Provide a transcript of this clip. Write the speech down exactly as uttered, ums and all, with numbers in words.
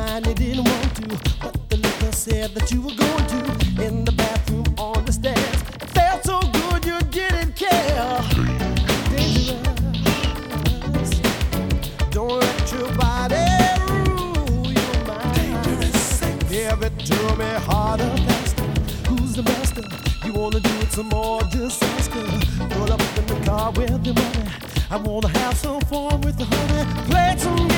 mind you didn't want to, but the liquor said that you were going to. In the bathroom, on the stairs, it felt so good you didn't care. Dangerous. Don't let your body rule your mind. Dangerous sex. Give it to me harder, faster. Who's the master? You wanna do it some more? Just ask her. Pull up in the car with your money. I wanna have some fun with the honey. Play some